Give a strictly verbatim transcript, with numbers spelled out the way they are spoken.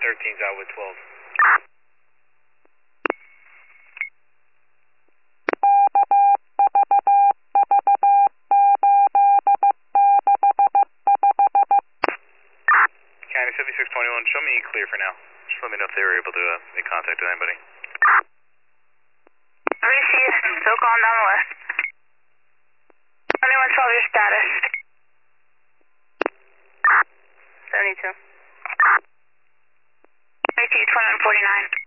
thirteen's out with twelve. County seventy-six twenty-one, show me clear for now. Just let me know if they were able to uh, make contact with anybody. Received, still calling down the list. twenty-one twelve, your status. seventy-two. Received, twenty-one forty-nine.